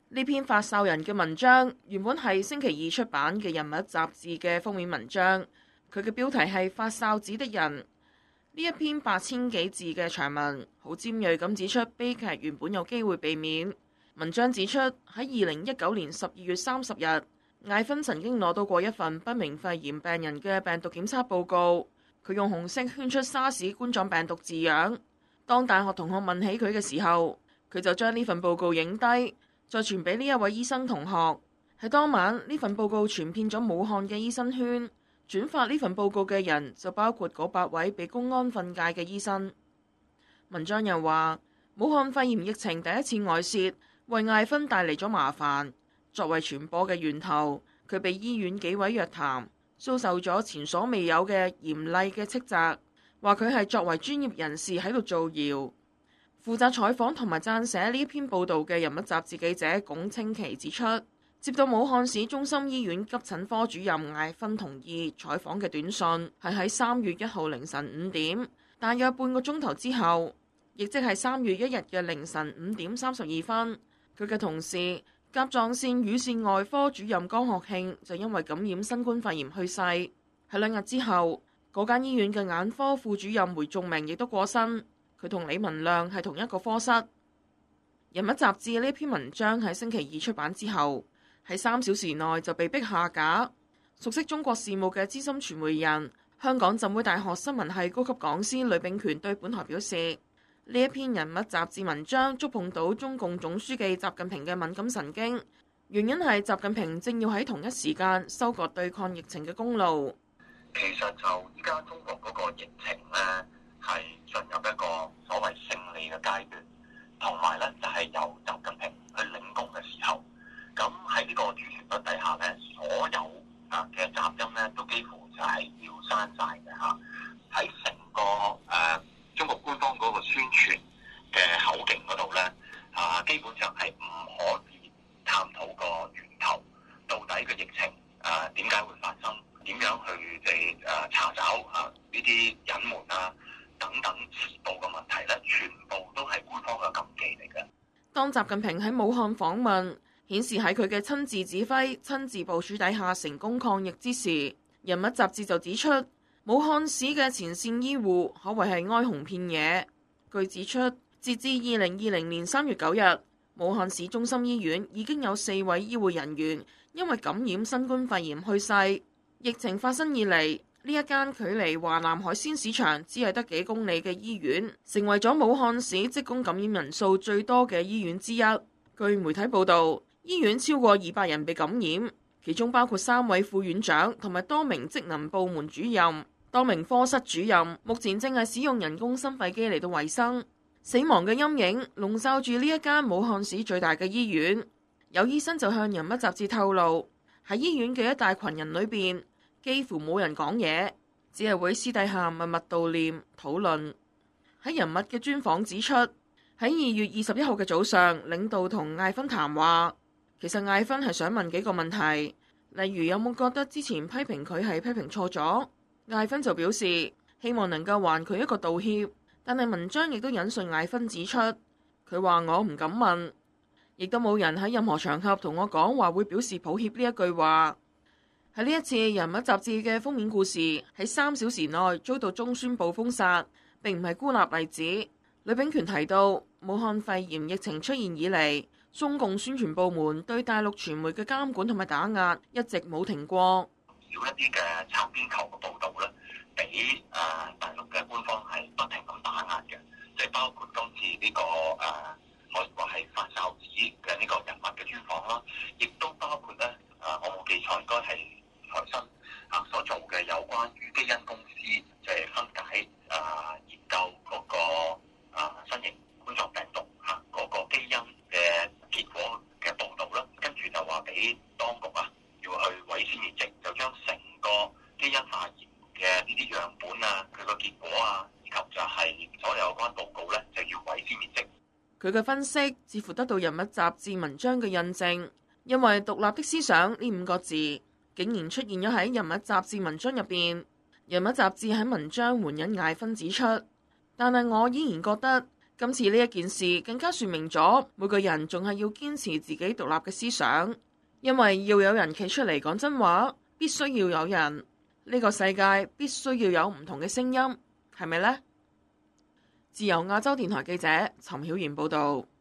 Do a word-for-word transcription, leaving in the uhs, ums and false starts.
呢篇發哨人嘅文章原本係星期二出版嘅《人物》雜誌嘅封面文章，佢嘅標題係發哨子的人。呢一篇八千幾字嘅長文，好尖銳咁指出悲劇原本有機會避免。文章指出喺二零一九年十二月三十日，艾芬曾經攞到過一份不明肺炎病人嘅病毒檢測報告，佢用紅色圈出沙士冠狀病毒字樣。當大學同學問起佢嘅時候，佢就將呢份報告影低，再傳俾呢一位醫生同學。喺當晚，呢份報告傳遍咗武漢嘅醫生圈，轉發呢份報告嘅人就包括嗰八位被公安訓誡嘅醫生。文章又話，武漢肺炎疫情第一次外泄，為艾芬帶嚟咗麻煩。作為傳播嘅源頭，佢被醫院紀委約談，遭受咗前所未有嘅嚴厲嘅斥責，話佢係作為專業人士喺度造謠。負責採訪同埋撰寫呢一篇報導嘅《人物》雜誌記者龔清奇指出，接到武漢市中心醫院急診科主任艾芬同意採訪嘅短信，係喺三月一號凌晨五點，大約半個鐘頭之後，亦即係三月一日嘅凌晨五點三十二分，佢嘅同事甲狀腺乳腺外科主任江學慶就因為感染新冠肺炎去世。喺兩日之後，嗰間醫院嘅眼科副主任梅仲明亦都過身。佢同李文亮係同一個科室。人物雜誌呢篇文章喺星期二出版之後，喺三小時內就被逼下架。熟悉中國事務嘅資深傳媒人、香港浸會大學新聞系高級講師呂秉權對本台表示，呢一篇人物雜誌文章觸碰到中共總書記習近平嘅敏感神經，原因係習近平正要喺同一時間收割對抗疫情嘅功勞。 其實就依家中國嗰個疫情呢，係進入一個所謂勝利嘅階段，同埋咧就係由習近平去領功嘅時候，咁喺呢個主旋律底下咧，所有啊嘅雜音咧都幾乎就係要刪晒嘅嚇。喺成個誒、呃、中國官方嗰個宣傳嘅口徑嗰度咧，啊基本上係唔可以探討個源頭，到底個疫情誒點解會發生，點樣去哋誒查找啊呢啲隱瞞啊等等遲報嘅問題咧，全部都係官方嘅禁忌嚟嘅。 當習近平喺武漢訪問，顯示喺佢嘅親自指揮、親自部署底下成功抗疫之時，人物雜誌就指出，武漢市嘅前線醫護可謂係哀鴻遍野。據指出，截至二零二零年三月九日，武漢市中心醫院已經有四位醫護人員因為感染新冠肺炎去世。疫情發生以嚟，呢一間距離華南海鮮市場只係得幾公里嘅醫院，成為咗武漢市職工感染人數最多嘅醫院之一。據媒體報導，醫院超過二百人被感染，其中包括三位副院長同埋多名職能部門主任、多名科室主任，目前正係使用人工心肺機嚟到維生。死亡嘅陰影籠罩住呢一間武漢市最大嘅醫院。有醫生就向人物雜誌透露，喺醫院嘅一大群人裏邊，幾乎冇人講嘢，只係會私底下密密悼念討論。喺人物嘅專訪指出，喺二月二十一號嘅早上，領導同艾芬談話，其實艾芬係想問幾個問題，例如有冇覺得之前批評佢係批評錯咗？艾芬就表示希望能夠還佢一個道歉，但係文章亦都引述艾芬指出，佢話我唔敢問，亦都冇人喺任何場合同我講話會表示抱歉呢一句話。喺呢一次人物雜誌嘅封面故事，喺三小時內遭到中宣部封殺，並唔係孤立例子。呂秉權提到，武漢肺炎疫情出現以嚟，中共宣傳部門對大陸傳媒嘅監管同埋打壓一直冇停過。 少一啲嘅擦邊球嘅報導咧，俾誒大陸嘅官方係不停咁打壓嘅，即係包括今次呢個誒可以話係發哨子嘅呢個人物嘅專訪啦，亦都包括咧誒我冇記錯應該係台新啊所做嘅有關於基因公司即係分解啊研究嗰個啊新型冠狀病毒嚇嗰個基因嘅結果嘅報導啦，跟住就話俾當局啊要去毀屍滅跡，就將成個基因化驗嘅呢啲樣本啊佢個結果啊以及就係所有有關報告咧就要毀屍滅跡。 佢嘅分析似乎得到人物雜誌文章嘅印證，因為獨立的思想呢五個字竟然出現咗喺人物雜誌文章入邊。人物雜誌喺文章援引艾芬指出，但係我依然覺得今次呢一件事更加說明咗每個人仲係要堅持自己獨立嘅思想，因為要有人企出嚟講真話，必須要有人。呢個世界必須要有唔同嘅聲音，係咪呢？自由亞洲電台記者陳曉賢報導。